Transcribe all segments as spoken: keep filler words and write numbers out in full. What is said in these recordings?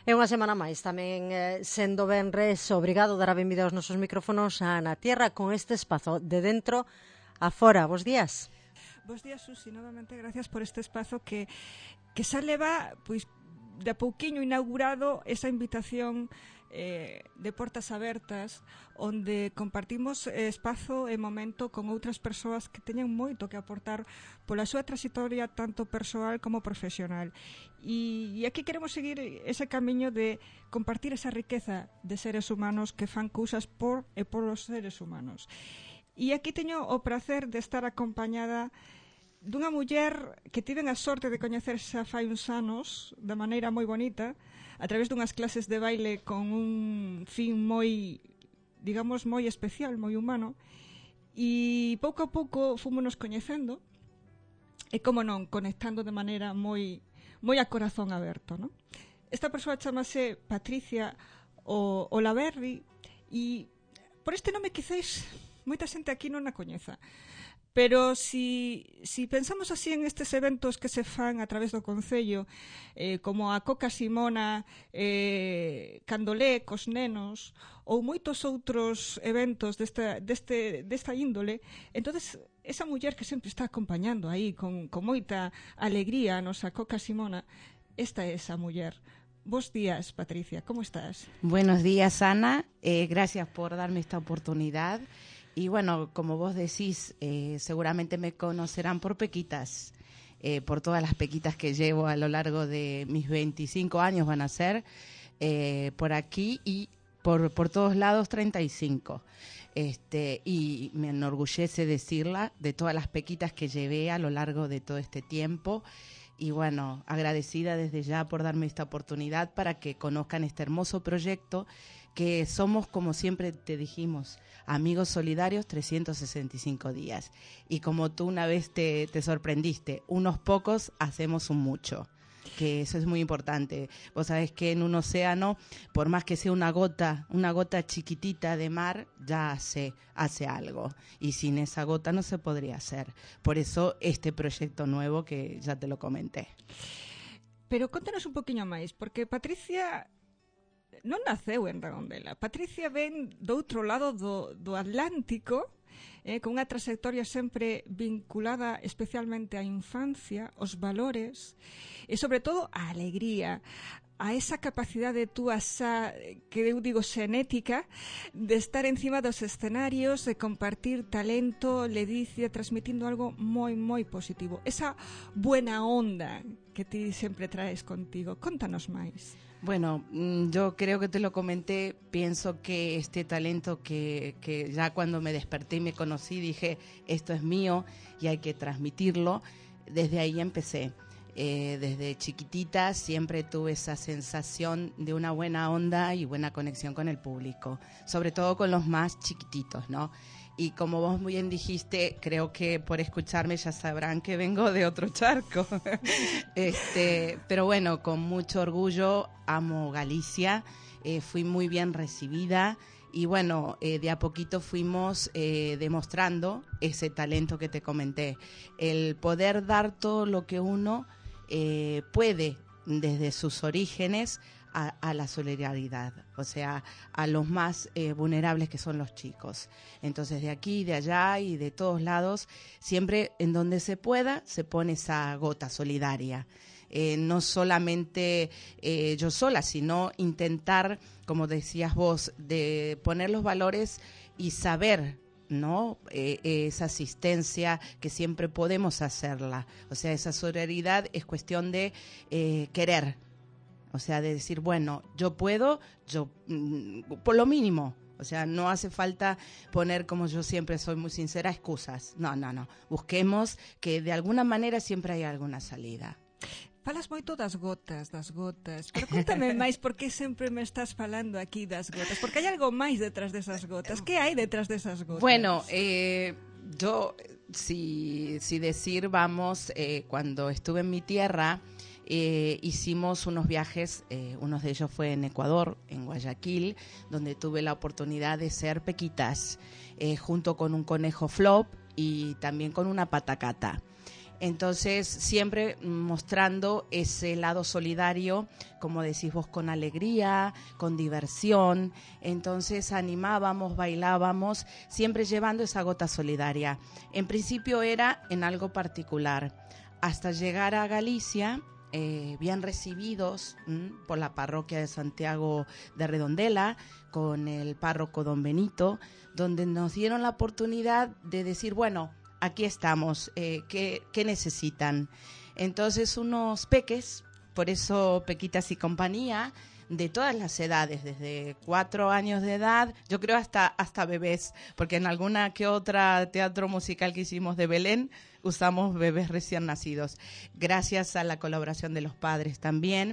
E unha semana máis tamén eh, sendo venres, obrigado a dar a benvida aos nosos micrófonos a Ana Tierra con este espazo de dentro a fora. Bos días. Bos días, Susi, novamente gracias por este espazo que, que xa leva, pois, de a pouquiño inaugurado esa invitación eh, de portas abertas onde compartimos espazo e momento con outras persoas que teñen moito que aportar pola súa trayectoria tanto persoal como profesional e, e aquí queremos seguir ese camiño de compartir esa riqueza de seres humanos que fan cousas por e por os seres humanos. E aquí teño o prazer de estar acompañada dunha muller que tiven a sorte de coñecer xa fai uns anos de maneira moi bonita a través dunhas clases de baile con un fin moi, digamos, moi especial, moi humano, e pouco a pouco fomos coñecendo e, como non, conectando de maneira moi moi a corazón aberto, non? Esta persoa chamase Patricia o, Olaverri e por este nome quizáis moita xente aquí non a coñeza. Pero si, si pensamos así en estes eventos que se fan a través do Concello, eh, como a Coca Simona, eh, Candolé, cos nenos, ou moitos outros eventos desta, deste, desta índole, entonces esa muller que sempre está acompañando aí con, con moita alegría a nosa Coca Simona, esta é esa muller. Bos días, Patricia, ¿cómo estás? Buenos días, Ana. Eh, gracias por darme esta oportunidad. Y bueno, como vos decís, eh, seguramente me conocerán por Pequitas, eh, por todas las pequitas que llevo a lo largo de mis veinticinco años van a ser, eh, por aquí y por, por todos lados treinta y cinco. Este, y me enorgullece decirla de todas las pequitas que llevé a lo largo de todo este tiempo. Y bueno, agradecida desde ya por darme esta oportunidad para que conozcan este hermoso proyecto que somos, como siempre te dijimos, amigos solidarios trescientos sesenta y cinco días. Y como tú una vez te, te sorprendiste, unos pocos hacemos un mucho, que eso es muy importante. Vos sabés que en un océano, por más que sea una gota, una gota chiquitita de mar, ya hace, hace algo. Y sin esa gota no se podría hacer. Por eso este proyecto nuevo que ya te lo comenté. Pero contanos un poquinho máis, porque Patricia non naceu en Redondela. Patricia ven do outro lado do, do Atlántico, eh, con unha trayectoria sempre vinculada especialmente á infancia, aos valores e, sobre todo, á alegría, a esa capacidade túa xa, que eu digo xenética, de estar encima dos escenarios, de compartir talento, ledicia, transmitindo algo moi, moi positivo. Esa buena onda que ti sempre traes contigo. Contanos máis. Bueno, yo creo que te lo comenté, pienso que este talento que, que ya cuando me desperté y me conocí dije, esto es mío y hay que transmitirlo, desde ahí empecé. Eh, desde chiquitita siempre tuve esa sensación de una buena onda y buena conexión con el público, sobre todo con los más chiquititos, ¿no? Y como vos muy bien dijiste, creo que por escucharme ya sabrán que vengo de otro charco. este, pero bueno, con mucho orgullo amo Galicia, eh, fui muy bien recibida y bueno, eh, de a poquito fuimos eh, demostrando ese talento que te comenté, el poder dar todo lo que uno eh, puede desde sus orígenes A, a la solidaridad, o sea, a los más eh, vulnerables que son los chicos. Entonces, de aquí, de allá y de todos lados, siempre en donde se pueda, se pone esa gota solidaria. Eh, no solamente eh, yo sola, sino intentar, como decías vos, de poner los valores y saber, ¿no? Eh, esa asistencia que siempre podemos hacerla. O sea, esa solidaridad es cuestión de eh, querer. O sea, de decir, bueno, yo puedo, yo mmm, por lo mínimo. O sea, no hace falta poner, como yo siempre soy muy sincera, excusas. No, no, no. Busquemos que de alguna manera siempre hay alguna salida. Falas moito das gotas, das gotas. Pero cuéntame máis por que sempre me estás falando aquí das gotas. Porque hai algo máis detrás desas gotas. Que hai detrás desas gotas? Bueno, eh, yo, si, si decir, vamos, eh, cuando estuve en mi tierra, Eh, hicimos unos viajes, eh, uno de ellos fue en Ecuador, en Guayaquil, donde tuve la oportunidad de ser pequitas, eh, junto con un conejo flop y también con una patacata. Entonces, siempre mostrando ese lado solidario, como decís vos, con alegría, con diversión. Entonces, animábamos, bailábamos, siempre llevando esa gota solidaria. En principio era en algo particular. Hasta llegar a Galicia, eh, bien recibidos ¿m? por la parroquia de Santiago de Redondela, con el párroco don Benito, donde nos dieron la oportunidad de decir, bueno, aquí estamos, eh, ¿qué, ¿qué necesitan? Entonces unos peques, por eso Pequitas y Compañía, de todas las edades, desde cuatro años de edad, yo creo hasta, hasta bebés, porque en alguna que otra teatro musical que hicimos de Belén, usamos bebés recién nacidos, gracias a la colaboración de los padres también,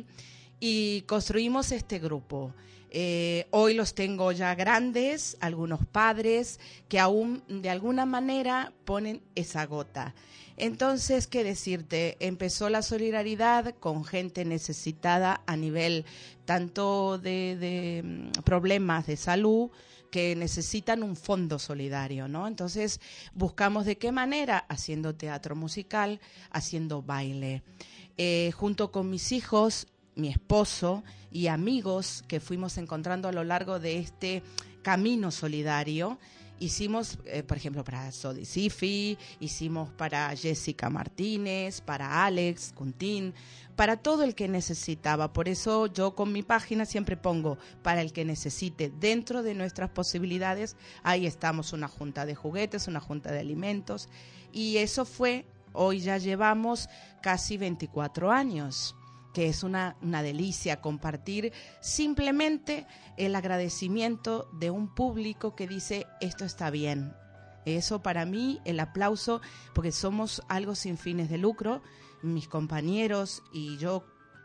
y construimos este grupo. Eh, hoy los tengo ya grandes, algunos padres que aún de alguna manera ponen esa gota. Entonces, ¿qué decirte? Empezó la solidaridad con gente necesitada a nivel tanto de, de problemas de salud que necesitan un fondo solidario, ¿no? Entonces, buscamos de qué manera, haciendo teatro musical, haciendo baile. Eh, junto con mis hijos, mi esposo y amigos que fuimos encontrando a lo largo de este camino solidario, hicimos, eh, por ejemplo, para Sodi Sifi, hicimos para Jessica Martínez, para Alex Cuntín, para todo el que necesitaba. Por eso yo con mi página siempre pongo para el que necesite. Dentro de nuestras posibilidades, ahí estamos, una junta de juguetes, una junta de alimentos. Y eso fue, hoy ya llevamos casi veinticuatro años. Que es una, una delicia compartir simplemente el agradecimiento de un público que dice esto está bien. Eso para mí, el aplauso, porque somos algo sin fines de lucro, mis compañeros y yo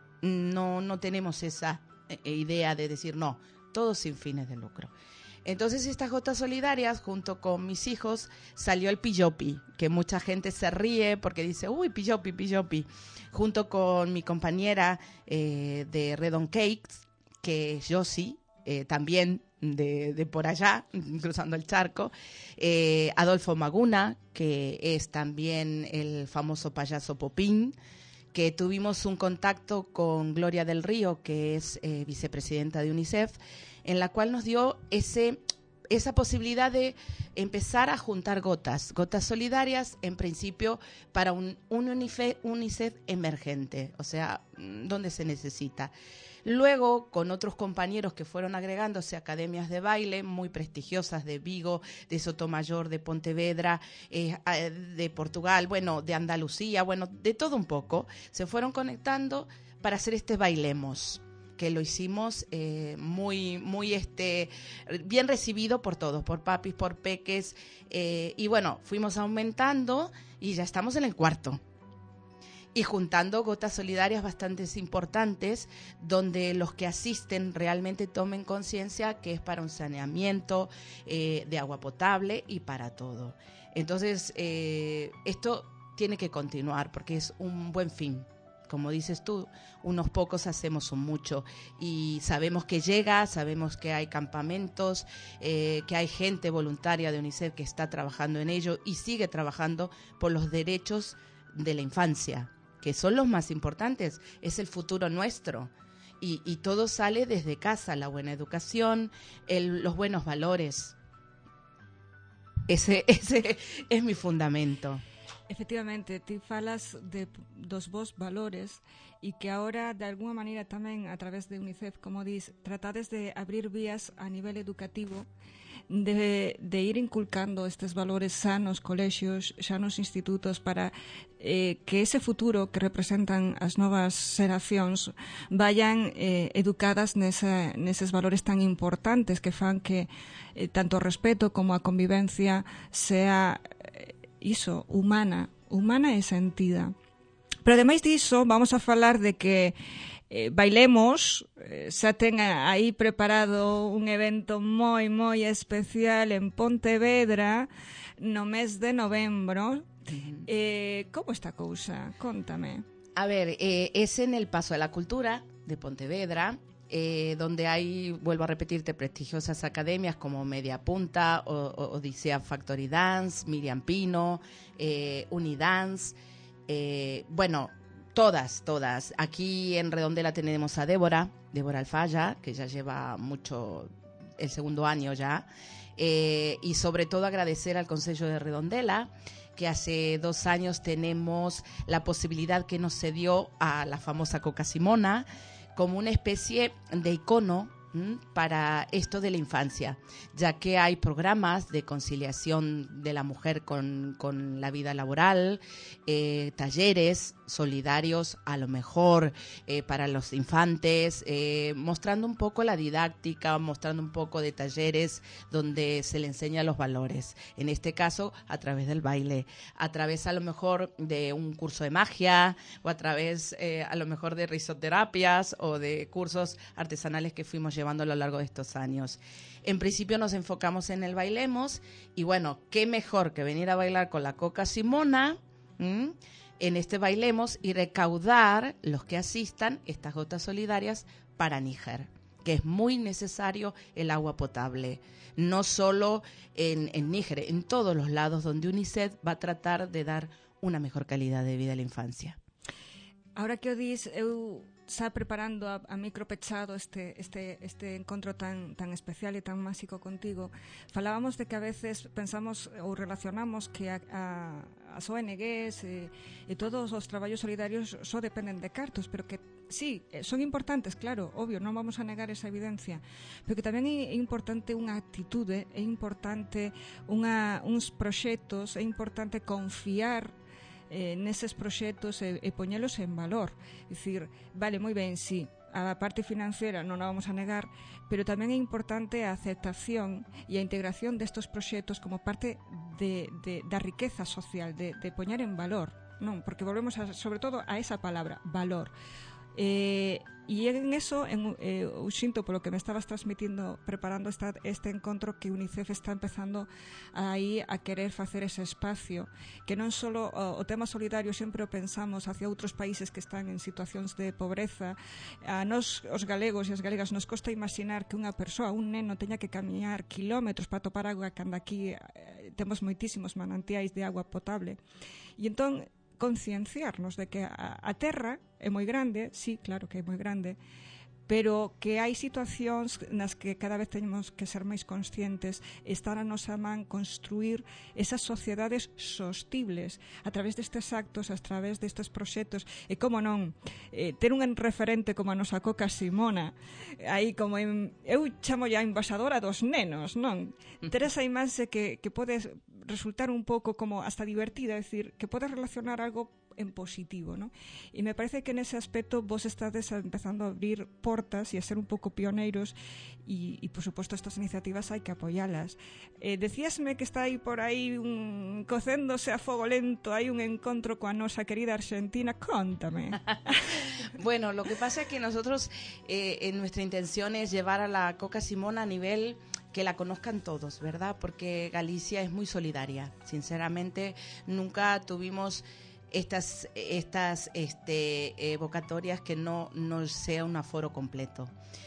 no, no tenemos esa idea de decir no, todos sin fines de lucro. Entonces estas gotas solidarias, junto con mis hijos, salió el pillopi, que mucha gente se ríe porque dice, uy, pillopi, pillopi. Junto con mi compañera eh, de Redon Cakes, que es Josie, eh, también de, de por allá, cruzando el charco, eh, Adolfo Maguna, que es también el famoso payaso Popín, que tuvimos un contacto con Gloria del Río, que es eh, vicepresidenta de UNICEF, en la cual nos dio ese, esa posibilidad de empezar a juntar gotas, gotas solidarias, en principio para un, un UNICEF, UNICEF emergente, o sea, donde se necesita. Luego, con otros compañeros que fueron agregándose a academias de baile muy prestigiosas de Vigo, de Sotomayor, de Pontevedra, eh, de Portugal, bueno, de Andalucía, bueno, de todo un poco, se fueron conectando para hacer este Bailemos, que lo hicimos eh, muy, muy este, bien recibido por todos, por papis, por peques, eh, y bueno, fuimos aumentando y ya estamos en el cuarto. Y juntando gotas solidarias bastante importantes, donde los que asisten realmente tomen conciencia que es para un saneamiento eh, de agua potable y para todo. Entonces, eh, esto tiene que continuar porque es un buen fin. Como dices tú, unos pocos hacemos un mucho y sabemos que llega, sabemos que hay campamentos, eh, que hay gente voluntaria de UNICEF que está trabajando en ello y sigue trabajando por los derechos de la infancia, que son los más importantes, es el futuro nuestro. Y, y todo sale desde casa, la buena educación, el, los buenos valores. Ese, ese es mi fundamento. Efectivamente, ti falas de, dos vos valores e que ahora, de alguna maneira tamén, a través de UNICEF, como dis, tratades de abrir vías a nivel educativo de, de ir inculcando estes valores xa nos colexios, xa nos institutos, para eh, que ese futuro que representan as novas xeracións vayan eh, educadas nese, neses valores tan importantes que fan que eh, tanto o respeto como a convivencia sea eh, iso, humana, humana e sentida. Pero ademais diso, vamos a falar de que eh, Bailemos eh, xa ten aí preparado un evento moi, moi especial en Pontevedra no mes de novembro. Uh-huh. Eh, como está a cousa? Contame. A ver, eh, es en el Paso de la Cultura de Pontevedra, Eh, donde hay, vuelvo a repetirte, prestigiosas academias como Media Punta, o, o, Odisea Factory Dance, Miriam Pino, eh, Unidance, Eh, bueno, todas, todas. Aquí en Redondela tenemos a Débora, Débora Alfaya, que ya lleva mucho, el segundo año ya. Eh, y sobre todo agradecer al Concello de Redondela, que hace dos años tenemos la posibilidad que nos cedió a la famosa Coca Simona como una especie de icono para esto de la infancia, ya que hay programas de conciliación de la mujer con, con la vida laboral, eh, talleres solidarios a lo mejor eh, para los infantes, eh, mostrando un poco la didáctica, mostrando un poco de talleres donde se le enseña los valores, en este caso a través del baile, a través a lo mejor de un curso de magia o a través eh, a lo mejor de risoterapias o de cursos artesanales que fuimos llevando a lo largo de estos años. En principio nos enfocamos en el Bailemos y bueno, qué mejor que venir a bailar con la Coca Simona ¿m? en este Bailemos y recaudar los que asistan estas gotas solidarias para Níger, que es muy necesario el agua potable, no solo en, en Níger, en todos los lados donde UNICEF va a tratar de dar una mejor calidad de vida a la infancia. Ahora que o dis, eu xa preparando a, a micro pechado este, este, este encontro tan, tan especial e tan máxico contigo, falábamos de que a veces pensamos ou relacionamos que a, a, as O N Gs e, e todos os traballos solidarios só dependen de cartos, pero que sí, son importantes, claro, obvio, non vamos a negar esa evidencia, pero que tamén é importante unha actitude, é importante unha, uns proxectos, é importante confiar Eh, neses proxectos e, e poñelos en valor. É dicir, vale, moi ben, sí, a parte financiera non a vamos a negar, pero tamén é importante a aceptación e a integración destes proxectos como parte de, de, da riqueza social, de, de poñer en valor, non? Porque volvemos a, sobre todo a esa palabra, valor. Eh, e en eso en, eh, o xinto polo que me estabas transmitindo preparando esta, este encontro que UNICEF está empezando aí a querer facer ese espacio que non só o, o tema solidario sempre o pensamos hacia outros países que están en situacións de pobreza. A nos os galegos e as galegas nos costa imaginar que unha persoa, un neno teña que camiñar kilómetros para topar agua cando aquí eh, temos moitísimos manantiais de agua potable e entón concienciarnos de que a, a terra é moi grande, sí, claro que é moi grande, pero que hai situacións nas que cada vez temos que ser máis conscientes, estar a nosa man construir esas sociedades sostibles a través destes actos, a través destes proxectos, e como non, eh, ter un referente como a nosa Coca Simona, aí como en, eu chamo ya embaixadora dos nenos, non? Ter esa imaxe que, que pode resultar un pouco como hasta divertida, é dicir, que pode relacionar algo en positivo, ¿no? E me parece que nese aspecto vos estades empezando a abrir portas e a ser un pouco pioneiros e, e por suposto, estas iniciativas hai que apoyalas. Eh, decíasme que está aí por aí un, cocéndose a fogo lento, hai un encontro coa nosa querida Argentina, contame. Bueno, lo que pasa es que nosotros, eh, en nuestra intención es llevar a la Coca Simona a nivel que la conozcan todos, ¿verdad? Porque Galicia es muy solidaria, sinceramente, nunca tuvimos estas estas este, evocatorias que no, no sea un aforo completo.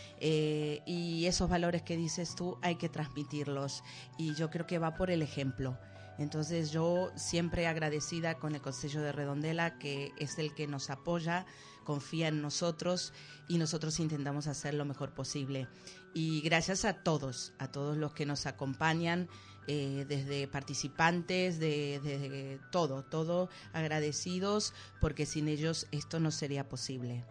Eh, y esos valores que dices tú hay que transmitirlos y yo creo que va por el ejemplo. Entonces yo siempre agradecida con el Concello de Redondela, que es el que nos apoya, confía en nosotros y nosotros intentamos hacer lo mejor posible. Y gracias a todos, a todos los que nos acompañan, Eh, desde participantes, de, de, de todo, todo agradecidos, porque sin ellos esto no sería posible.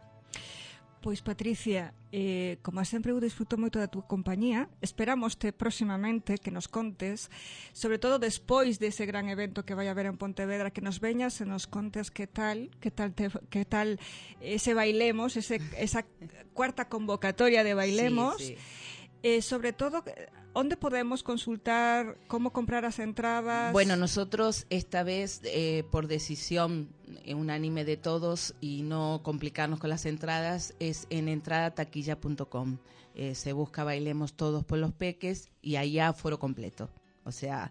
Pois Patricia, eh, como sempre eu disfruto moito da túa compañía, esperámoste próximamente que nos contes, sobre todo despois dese gran evento que vai haber en Pontevedra, que nos veñas e nos contes que tal, que tal, te, que tal ese Bailemos, ese, esa cuarta convocatoria de Bailemos, sí, sí. Eh, sobre todo, ¿dónde podemos consultar cómo comprar las entradas? Bueno, nosotros esta vez, eh, por decisión unánime de todos y no complicarnos con las entradas, es en entrada taquilla punto com. Eh, se busca Bailemos Todos por los Peques y allá aforo completo. O sea,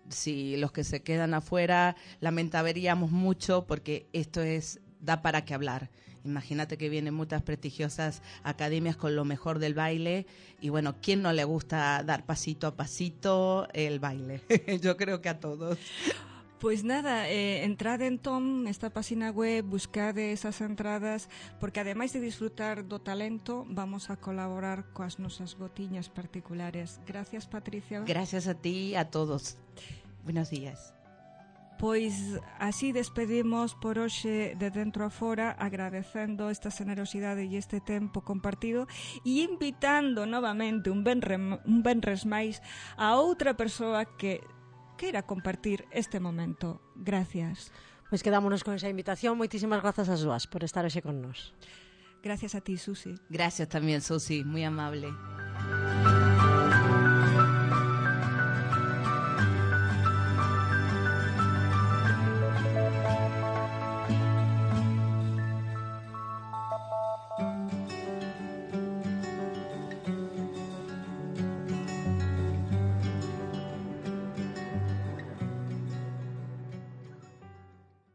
si los que se quedan afuera, lamentaríamos mucho porque esto es da para qué hablar. Imagínate que vienen muchas prestigiosas academias con lo mejor del baile y bueno, ¿quién no le gusta dar pasito a pasito el baile? Yo creo que a todos. Pois nada, eh, entrade entón nesta página web, buscade esas entradas, porque ademais de disfrutar do talento, vamos a colaborar coas nosas gotiñas particulares. Gracias, Patricia. Gracias a ti y a todos. Buenos días. Pois así despedimos por hoxe de Dentro a Fora, agradecendo esta generosidade e este tempo compartido e invitando novamente un benres, un benres máis a outra persoa que queira compartir este momento. Gracias. Pois quedámonos con esa invitación. Moitísimas grazas ás dúas por estar hoxe con nós. Gracias a ti, Susi. Gracias también, Susi, muy amable.